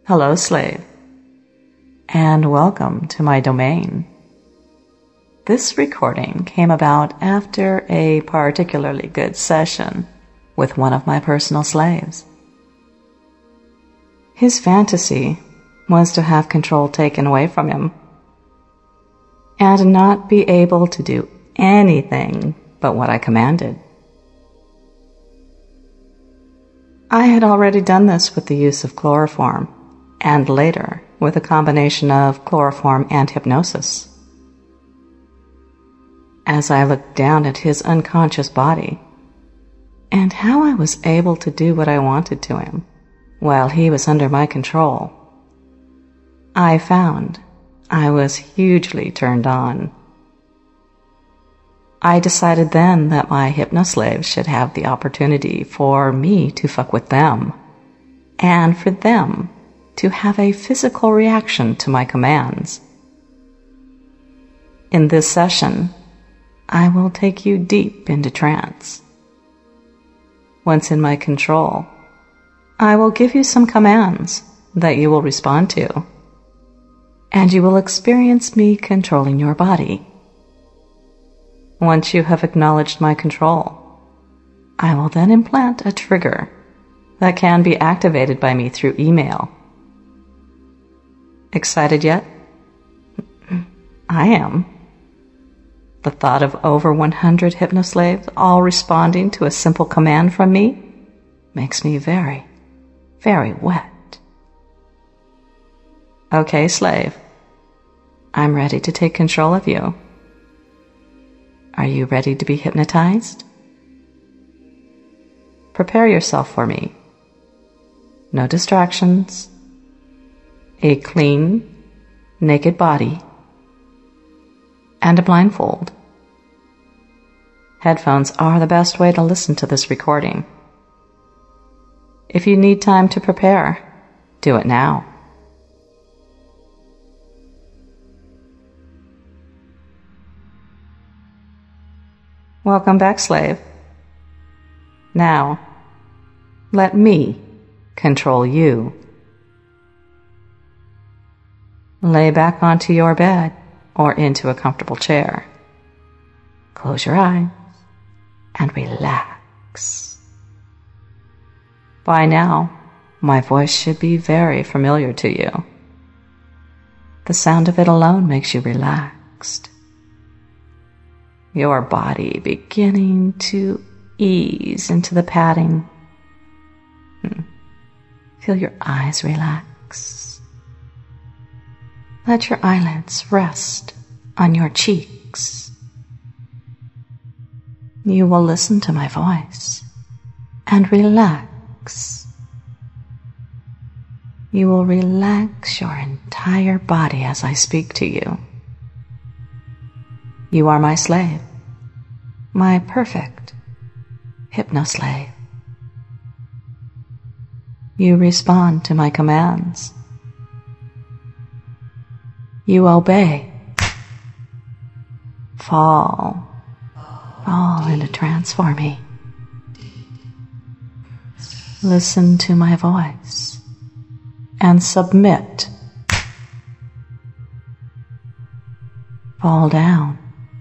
Hello, slave, and welcome to my domain. This recording came about after a particularly good session with one of my personal slaves. His fantasy was to have control taken away from him and not be able to do anything but what I commanded. I had already done this with the use of chloroform, and later with a combination of chloroform and hypnosis. As I looked down at his unconscious body and how I was able to do what I wanted to him while he was under my control, I found I was hugely turned on. I decided then that my hypnoslaves should have the opportunity for me to fuck with them, and for them to have a physical reaction to my commands. In this session, I will take you deep into trance. Once in my control, I will give you some commands that you will respond to, and you will experience me controlling your body. Once you have acknowledged my control, I will then implant a trigger that can be activated by me through email. Excited yet? I am. The thought of over 100 hypnoslaves all responding to a simple command from me makes me very, very wet. Okay, slave. I'm ready to take control of you. Are you ready to be hypnotized? Prepare yourself for me. No distractions. A clean, naked body, and a blindfold. Headphones are the best way to listen to this recording. If you need time to prepare, do it now. Welcome back, slave. Now, let me control you. Lay back onto your bed or into a comfortable chair. Close your eyes and relax. By now, my voice should be very familiar to you. The sound of it alone makes you relaxed. Your body beginning to ease into the padding. Feel your eyes relax. Let your eyelids rest on your cheeks. You will listen to my voice and relax. You will relax your entire body as I speak to you. You are my slave, my perfect hypnoslave. You respond to my commands. You obey. Fall into trance for me. Listen to my voice and submit. Fall down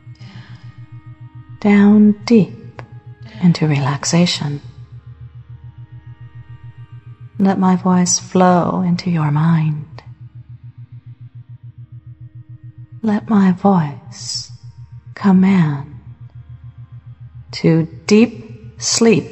deep into relaxation. Let my voice flow into your mind. Let my voice command to deep sleep.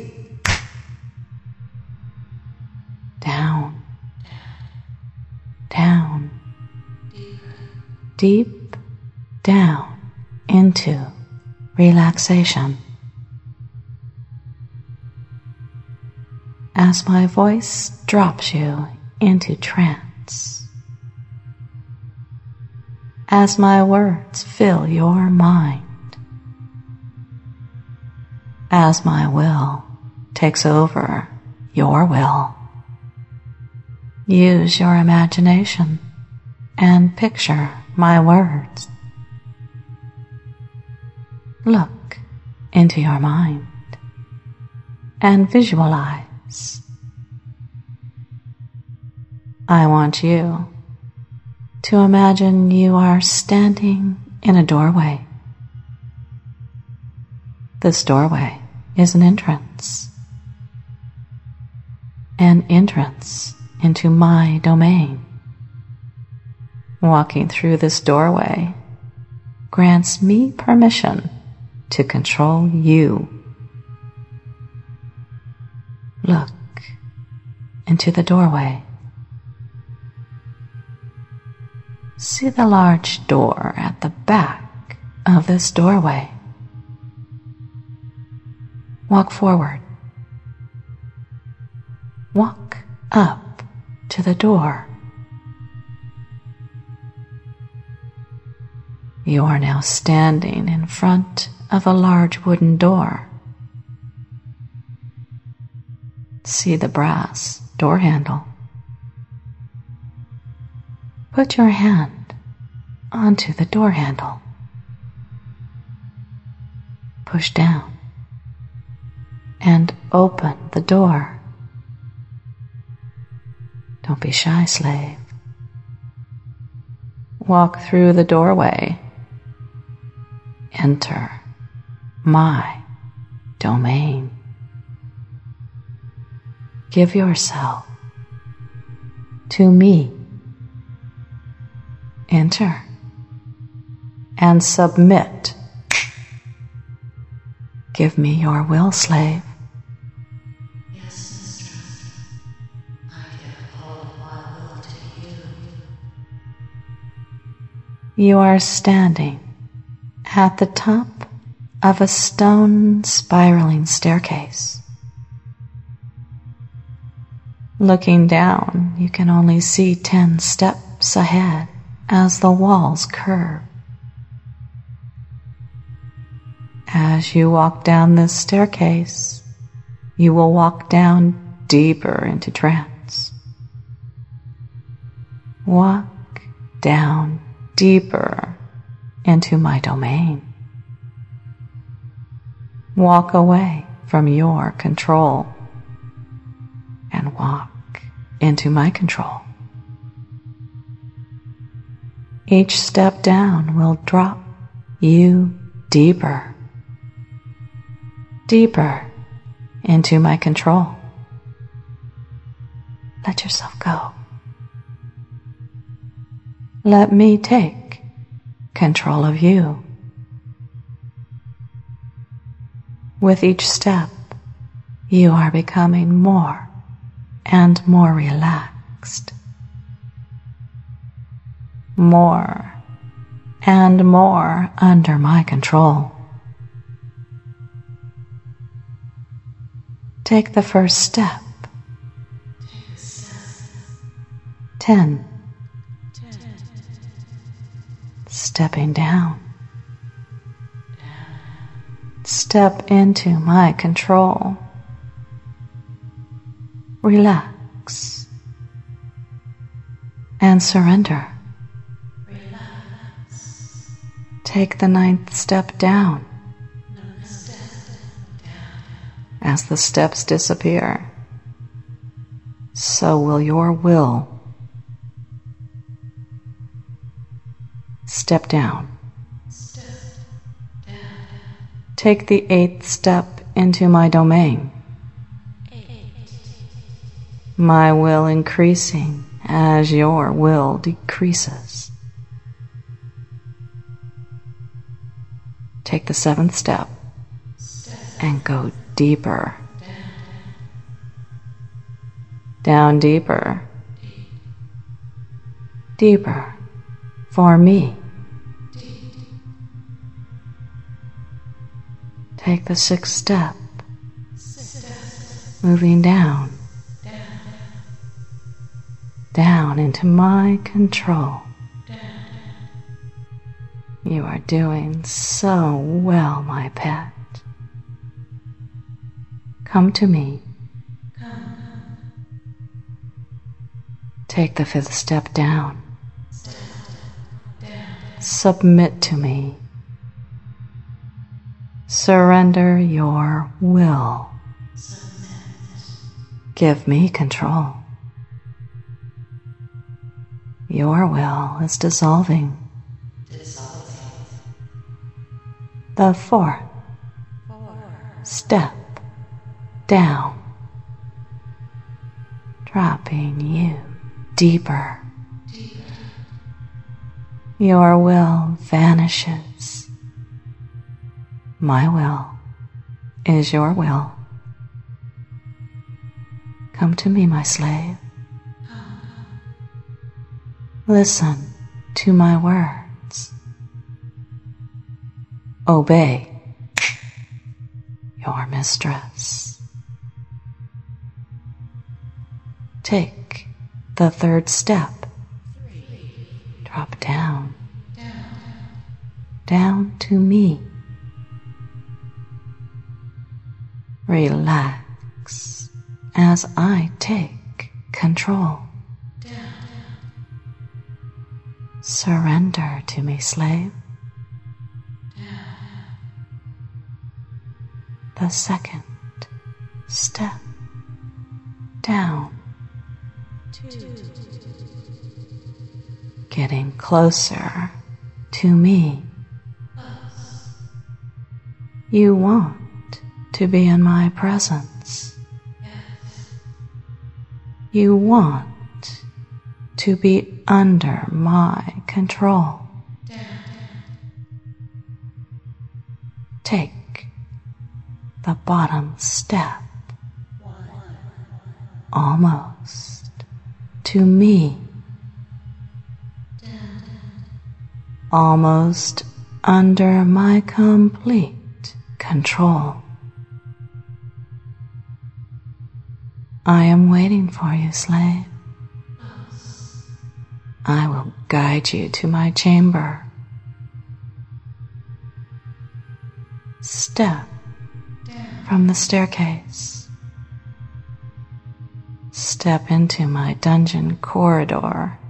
Deep down into relaxation. As my voice drops you into trance, as my words fill your mind, as my will takes over your will, use your imagination and picture my words. Look into your mind and visualize I want you to imagine you are standing in a doorway. This doorway is an entrance into my domain. Walking through this doorway grants me permission to control you. Look into the doorway. See the large door at the back of this doorway. Walk forward. Walk up to the door. You are now standing in front of a large wooden door. See the brass door handle. Put your hand onto the door handle. Push down and open the door. Don't be shy, slave. Walk through the doorway. Enter my domain. Give yourself to me. Enter and submit. Give me your will, slave. Yes, mistress. I give all my will to you. You are standing at the top of a stone spiraling staircase. Looking down, you can only see 10 steps ahead as the walls curve. As you walk down this staircase, you will walk down deeper into trance. Walk down deeper into my domain. Walk away from your control and walk into my control. Each step down will drop you deeper, deeper into my control. Let yourself go. Let me take control of you. With each step, you are becoming more and more relaxed. More and more under my control. Take the first step. 10. Stepping down. Step into my control. Relax and surrender. Take the 9th step down. As the steps disappear, so will your will. Step down. Take the 8th step into my domain. My will increasing as your will decreases. Take the 7th step and go deeper. Down deeper. Deeper for me. Take the 6th step, moving down. Down into my control. You are doing so well, my pet. Come to me. Take the 5th step down. Submit to me. Surrender your will. Give me control. Your will is dissolving. The fourth step down, dropping you deeper. Your will vanishes. My will is your will. Come to me, my slave. Listen to my words. Obey your mistress. Take the third step. Drop down, down to me. Relax as I take control. Surrender to me, slave. The second step down. Getting closer to me. You want to be in my presence. You want to be under my control. Take the bottom step, almost to me, almost under my complete control. I am waiting for you, slave. I will guide you to my chamber. Step from the staircase. Step into my dungeon corridor.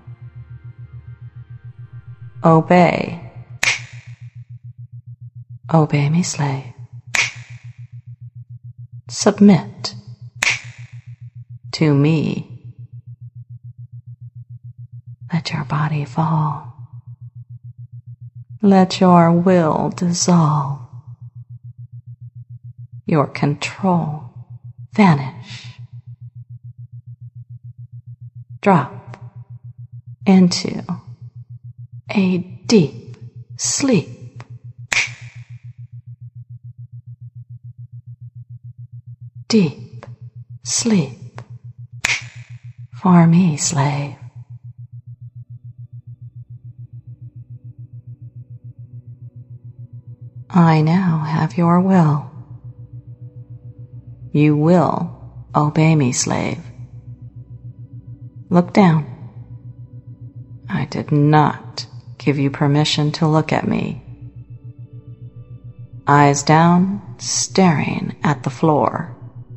Obey. Obey me, slave. Submit to me. Let your body fall. Let your will dissolve. Your control vanish. Drop into a deep sleep. Deep sleep for me, slave. I now have your will. You will obey me, slave. Look down. I did not give you permission to look at me. Eyes down, staring at the floor.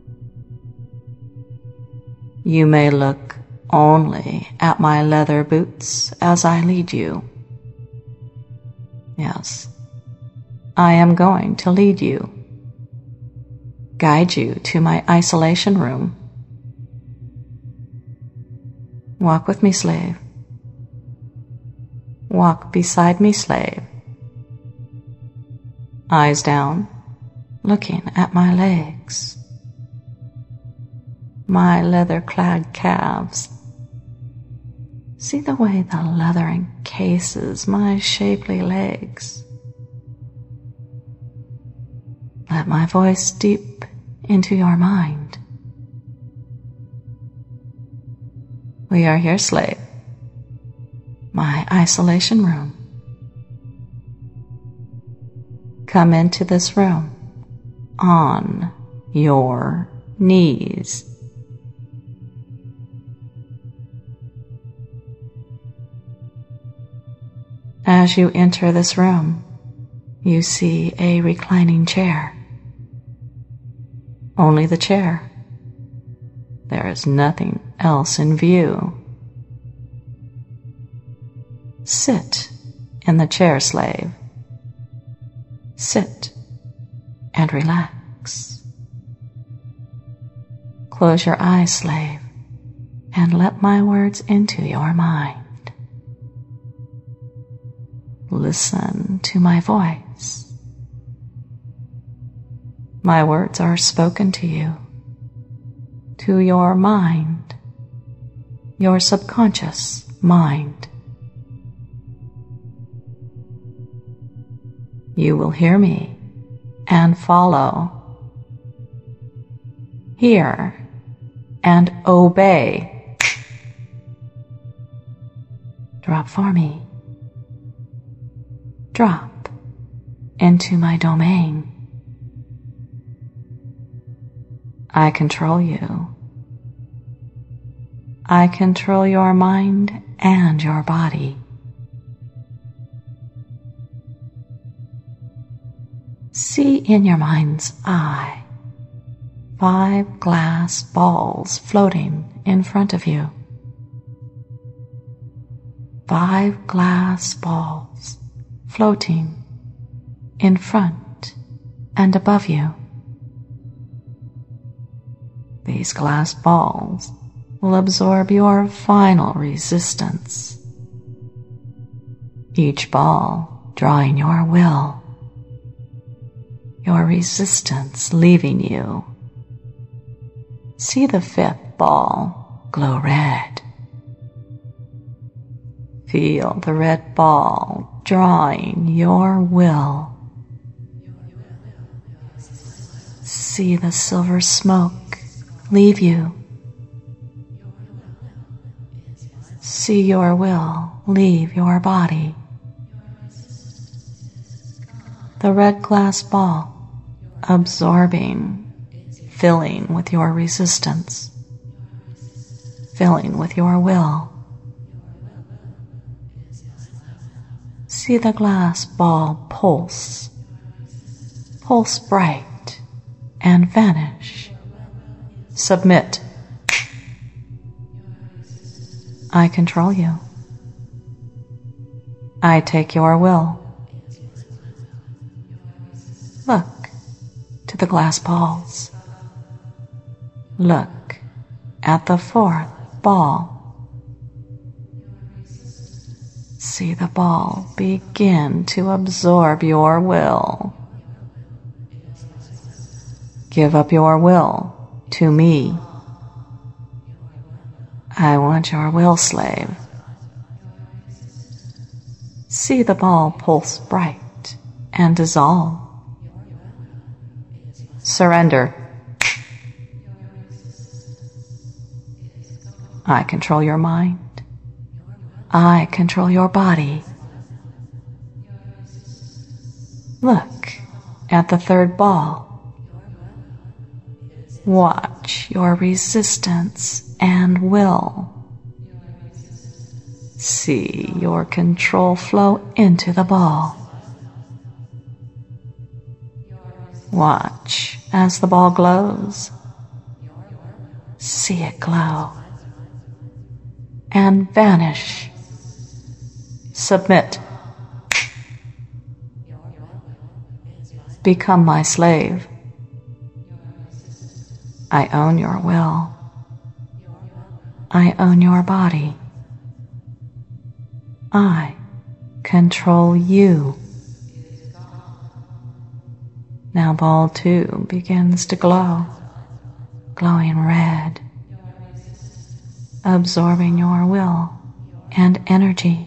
You may look only at my leather boots as I lead you. Yes, I am going to lead you. Guide you to my isolation room. Walk with me, slave. Walk beside me, slave. Eyes down, looking at my legs. My leather-clad calves. See the way the leather encases my shapely legs. Let my voice deep into your mind. We are here, slave. My isolation room. Come into this room on your knees. As you enter this room, you see a reclining chair. Only the chair. There is nothing else in view. Sit in the chair, slave. Sit and relax. Close your eyes, slave, and let my words into your mind. listen to my voice. My words are spoken to you, to your mind, your subconscious mind. You will hear me and follow. Hear and obey. Drop for me. Drop into my domain. I control you. I control your mind and your body. See in your mind's eye 5 glass balls floating in front of you. 5 glass balls floating in front and above you. These glass balls will absorb your final resistance. Each ball drawing your will, your resistance leaving you. See the 5th ball glow red. Feel the red ball drawing your will. See the silver smoke leave you. See your will leave your body. The red glass ball absorbing, filling with your resistance, filling with your will. See the glass ball pulse, pulse bright and vanish. Submit. I control you. I take your will. Look to the glass balls. Look at the 4th ball. See the ball begin to absorb your will. Give up your will to me. I want your will, slave. See the ball pulse bright and dissolve. Surrender. I control your mind. I control your body. Look at the 3rd ball. Watch your resistance and will. See your control flow into the ball. Watch as the ball glows. See it glow and vanish. Submit. Become my slave. I own your will. I own your body. I control you. Now ball 2 begins to glow, glowing red, absorbing your will and energy,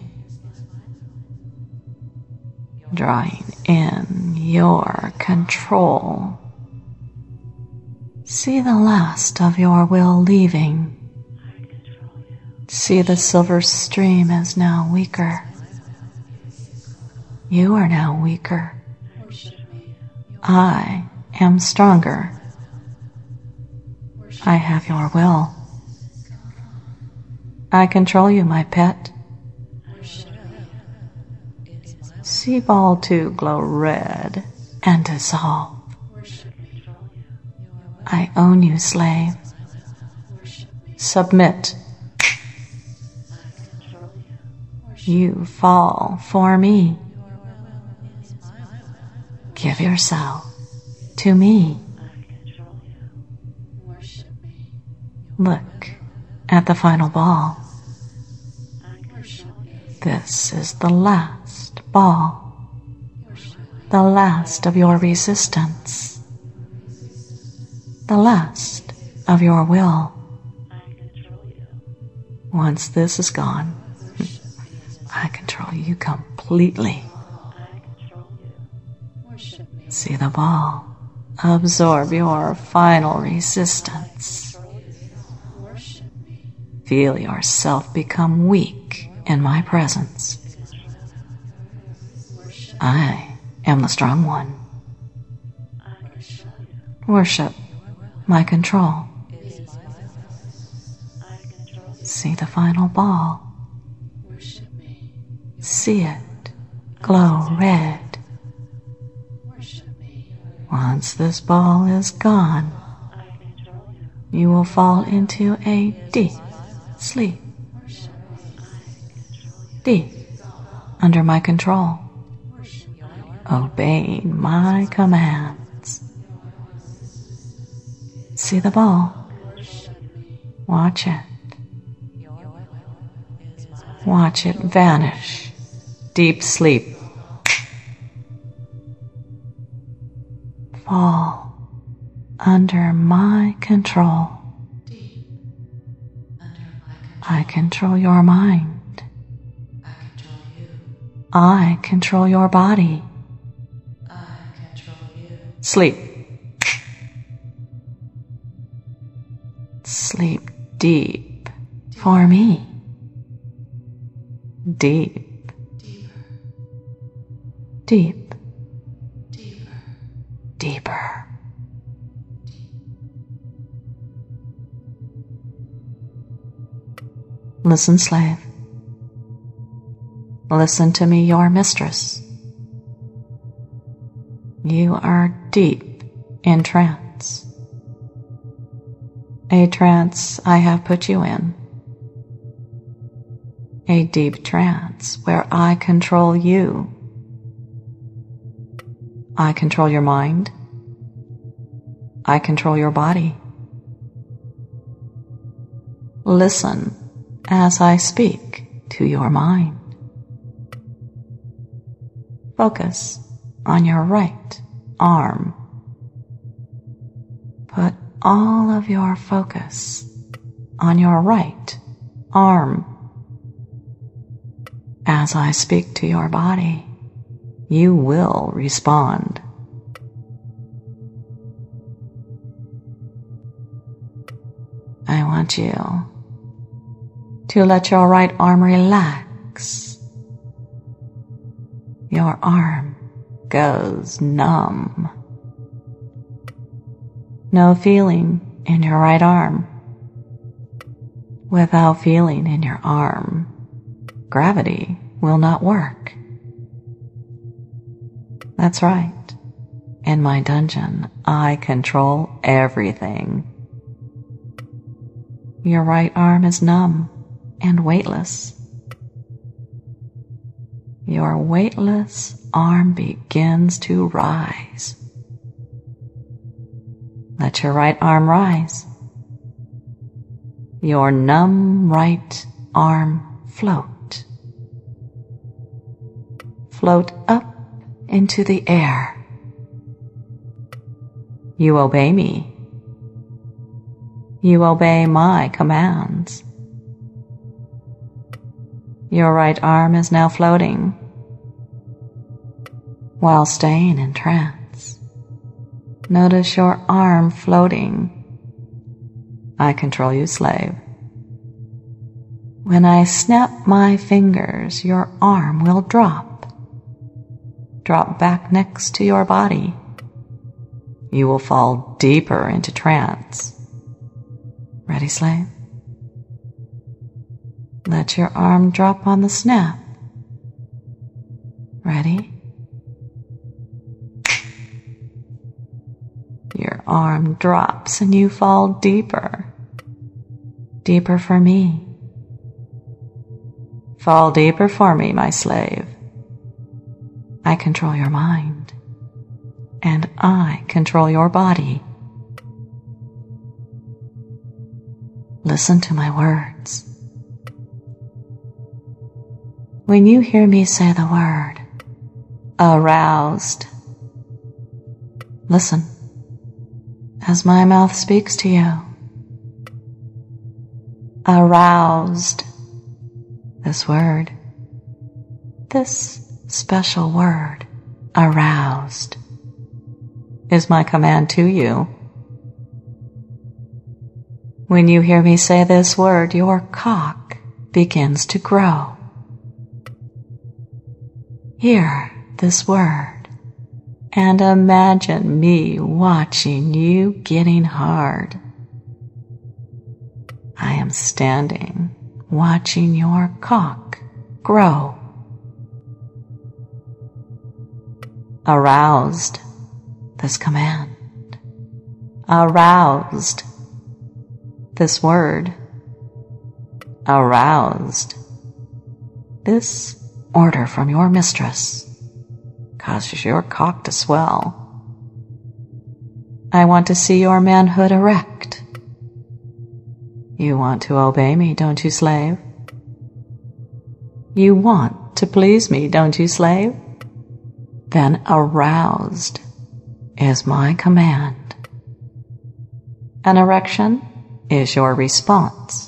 drawing in your control. See the last of your will leaving. See the silver stream is now weaker. You are now weaker. I am stronger. I have your will. I control you, my pet. See ball 2 glow red and dissolve. I own you, slave. Submit. You fall for me. Give yourself to me. Look at the final ball. This is the last ball, the last of your resistance, the last of your will. Once this is gone, I control you completely. See the ball absorb your final resistance. Feel yourself become weak in my presence. I am the strong one. Worship my control. See the final ball. See it glow red. Once this ball is gone, you will fall into a deep sleep. Deep under my control, obeying my commands. See the ball. Watch it. Watch it vanish. Deep sleep. Fall under my control. I control your mind. I control your body. Sleep. Sleep deep for me. Deep. Deep. Deeper. Listen, slave. Listen to me, your mistress. You are deep in trance. A trance I have put you in. A deep trance where I control you. I control your mind. I control your body. Listen as I speak to your mind. Focus on your right arm. Put all of your focus on your right arm. As I speak to your body, you will respond. I want you to let your right arm relax. Your arm goes numb. No feeling in your right arm. Without feeling in your arm, gravity will not work. That's right. In my dungeon, I control everything. Your right arm is numb and weightless. Your weightless arm begins to rise. Let your right arm rise. Your numb right arm float. Float up into the air. You obey me. You obey my commands. Your right arm is now floating while staying in trance. Notice your arm floating. I control you, slave. When I snap my fingers, your arm will drop. Drop back next to your body. You will fall deeper into trance. Ready, slave? Let your arm drop on the snap. Ready? Your arm drops and you fall deeper. Deeper for me. Fall deeper for me, my slave. I control your mind, and I control your body. Listen to my words. When you hear me say the word, aroused. Listen as my mouth speaks to you. Aroused. This word, this special word, aroused, is my command to you. When you hear me say this word, your cock begins to grow. Hear this word and imagine me watching you getting hard. I am standing, watching your cock grow. Aroused. This command. Aroused. This word. Aroused. This order from your mistress causes your cock to swell. I want to see your manhood erect. You want to obey me, don't you, slave? You want to please me, don't you, slave? Then aroused is my command. An erection is your response.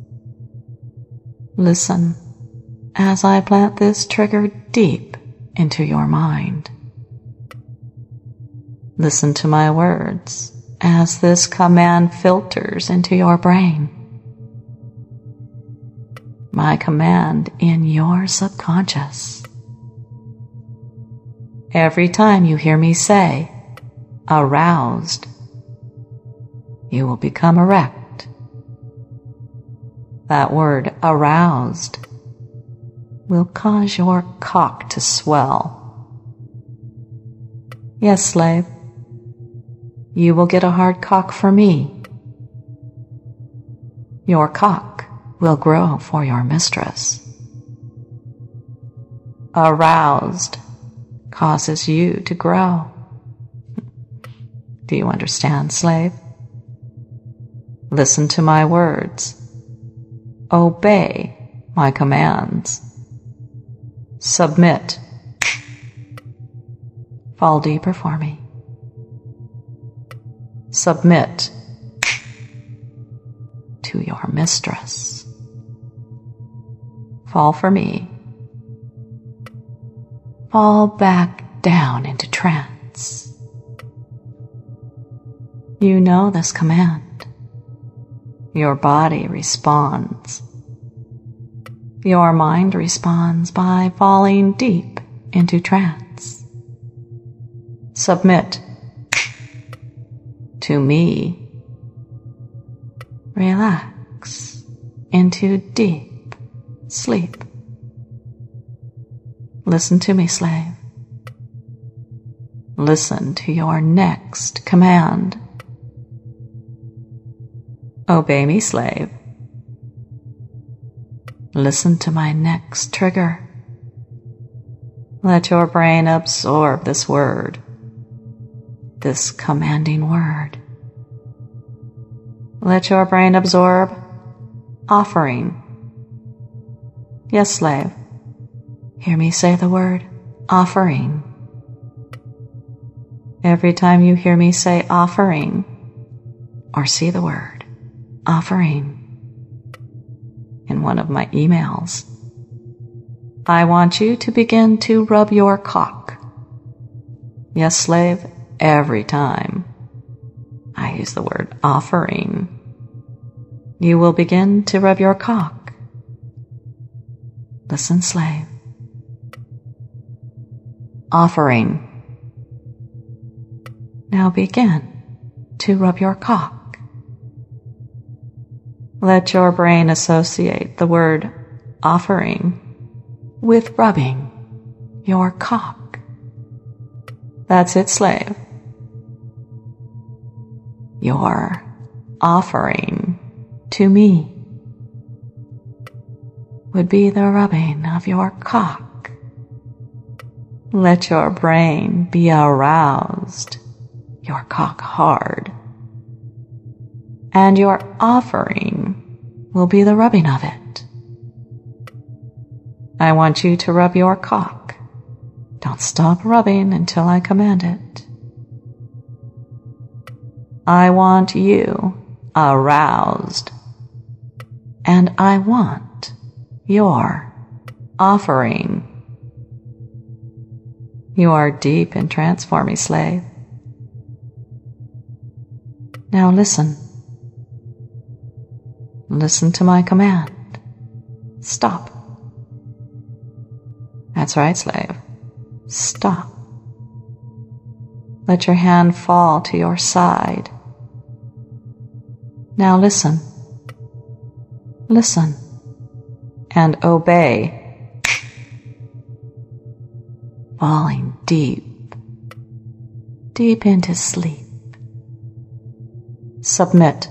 Listen as I plant this trigger deep into your mind. Listen to my words as this command filters into your brain. My command in your subconscious. Every time you hear me say, aroused, you will become erect. That word, aroused, will cause your cock to swell. Yes, slave, you will get a hard cock for me. Your cock will grow for your mistress. Aroused causes you to grow. Do you understand, slave? Listen to my words. Obey my commands. Submit. Fall deeper for me. Submit to your mistress. Fall for me. Fall back down into trance. You know this command. Your body responds. Your mind responds by falling deep into trance. Submit to me. Relax into deep sleep. Listen to me, slave. Listen to your next command. Obey me, slave. Listen to my next trigger. Let your brain absorb this word, this commanding word. Let your brain absorb offering. Yes, slave. Hear me say the word offering. Every time you hear me say offering, or see the word offering in one of my emails, I want you to begin to rub your cock. Yes, slave, every time I use the word offering, you will begin to rub your cock. Listen, slave. Offering. Now begin to rub your cock. Let your brain associate the word offering with rubbing your cock. That's it, slave. Your offering to me would be the rubbing of your cock. Let your brain be aroused, your cock hard, and your offering will be the rubbing of it. I want you to rub your cock. Don't Don't stop rubbing until I command it. I want you aroused, and I want your offering. You are deep in trance for me, slave. Now listen. Listen to my command. Stop. That's right, slave. Stop. Let your hand fall to your side. Now listen. Listen and obey. Falling deep, deep into sleep. Submit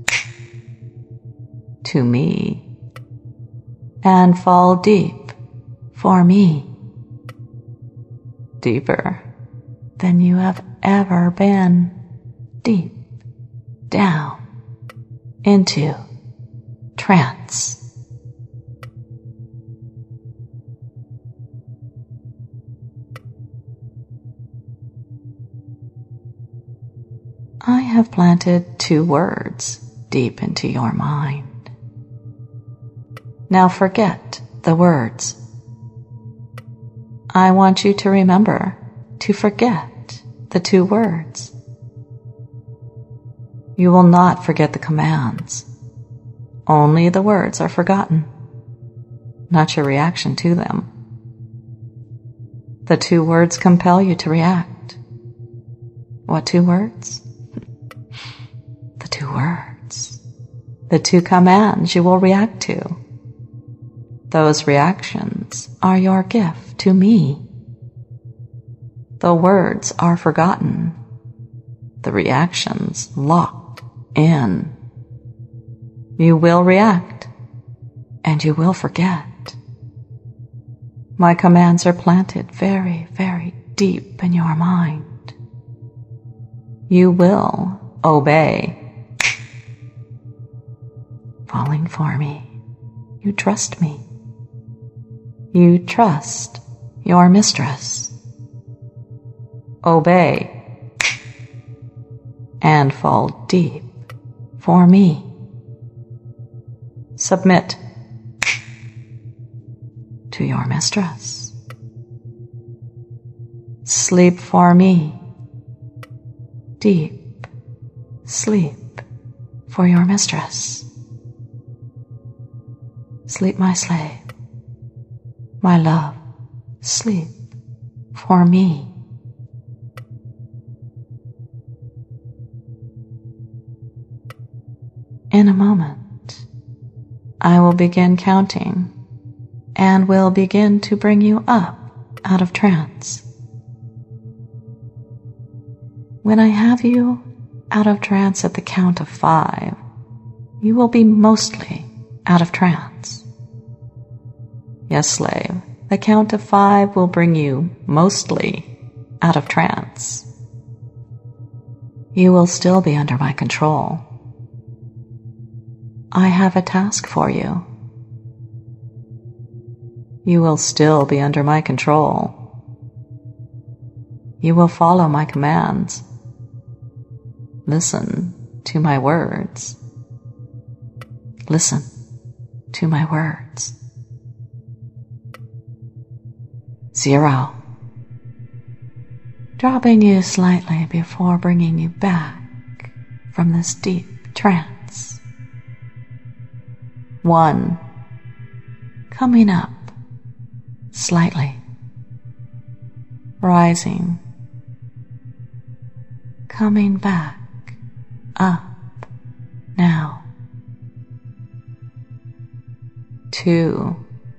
to me and fall deep for me. Deeper than you have ever been. Deep down into trance. I have planted 2 words deep into your mind. Now forget the words. I want you to remember to forget the 2 words. You will not forget the commands. Only the words are forgotten, not your reaction to them. The 2 words compel you to react. What 2 words? The 2 words. The 2 commands you will react to. Those reactions are your gift to me. The words are forgotten. The reactions locked in. You will react, and you will forget. My commands are planted very, very deep in your mind. You will obey. Falling for me, you trust me. You trust your mistress. Obey and fall deep for me. Submit to your mistress. Sleep for me. Deep sleep for your mistress. Sleep, my slave. My love, sleep for me. In a moment, I will begin counting and will begin to bring you up out of trance. When I have you out of trance at the count of 5, you will be mostly out of trance. Yes, slave, the count of 5 will bring you mostly out of trance. You will still be under my control. I have a task for you. You will still be under my control. You will follow my commands. Listen to my words. Listen to my words. 0. Dropping you slightly before bringing you back from this deep trance. 1. Coming up slightly. Rising. Coming back up now. 2.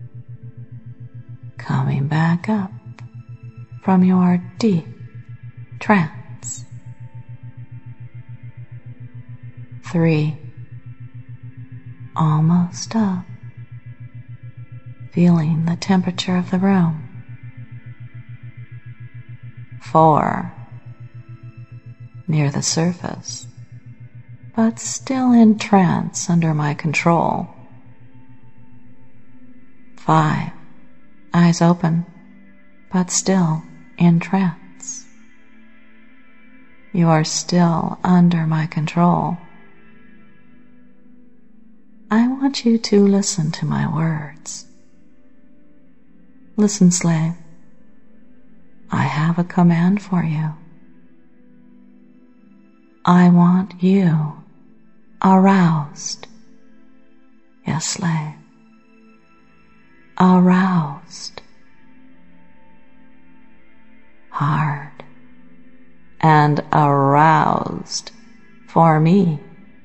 Coming back up from your deep trance. 3. Almost up, feeling the temperature of the room. 4. Near the surface, but still in trance under my control. 5. Eyes open, but still in trance. You are still under my control. I want you to listen to my words. Listen, slave. I have a command for you. I want you aroused. Yes, slave. Aroused. Hard and aroused for me.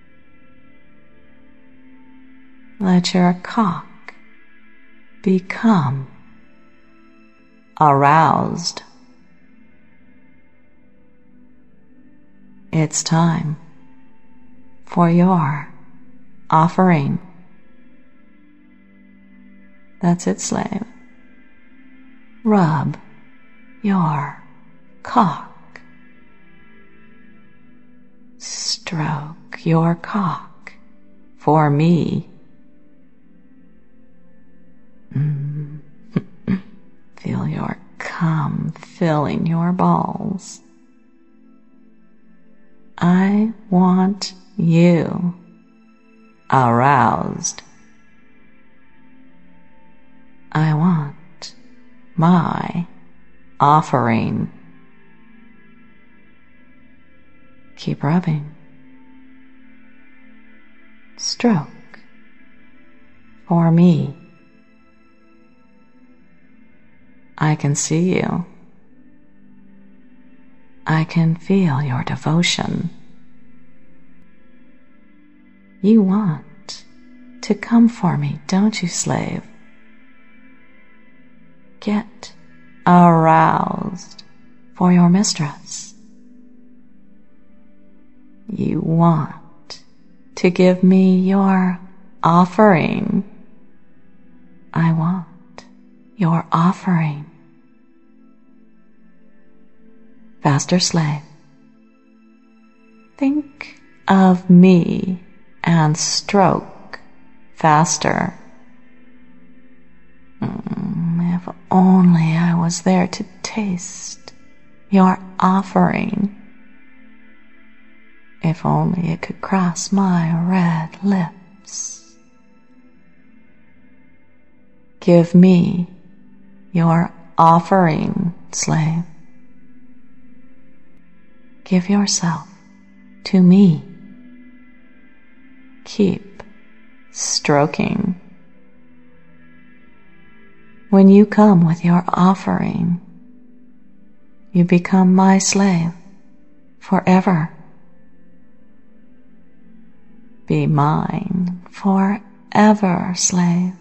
Let your cock become aroused. It's time for your offering. That's it, slave. Rub your cock. Stroke your cock for me. Feel your cum filling your balls. I want you aroused. I want my offering. Keep rubbing. Stroke for me. I can see you. I can feel your devotion. You want to come for me, don't you, slave? Get aroused for your mistress. You want to give me your offering. I want your offering. Faster, slave. Think of me and stroke faster. If only I was there to taste your offering. If only it could cross my red lips. Give me your offering, slave. Give yourself to me. Keep stroking. When you come with your offering, you become my slave forever. Be mine forever, slave.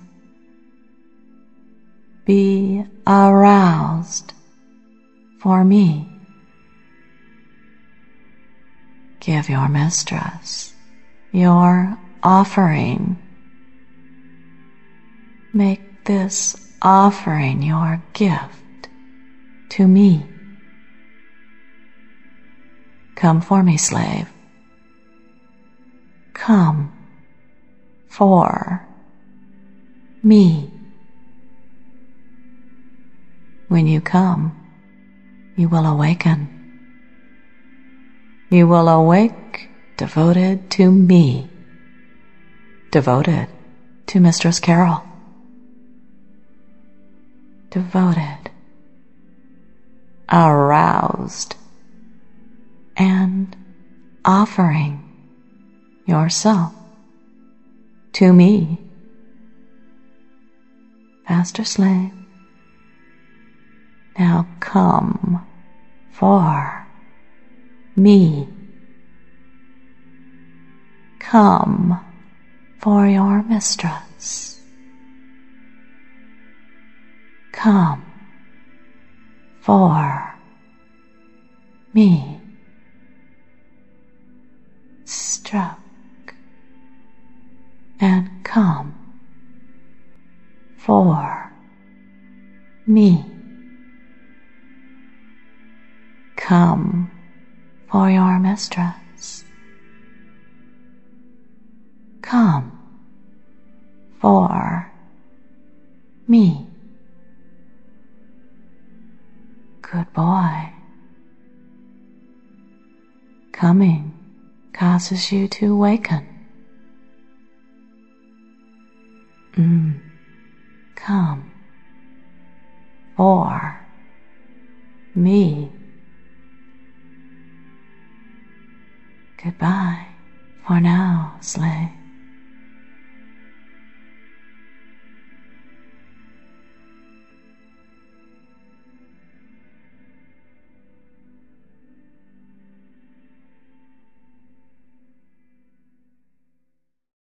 Be aroused for me. Give your mistress your offering. Make this offering your gift to me. Come for me, slave. Come for me. When you come, you will awaken. You will awake devoted to me, devoted to Mistress Carol, devoted, aroused, and offering yourself to me. Faster, slave. Now come for me. Come for your mistress. Come for me. Stroke and come for me. Come for your mistress. Come for me. Good boy. Coming causes you to waken. Come for me. Goodbye for now, slave.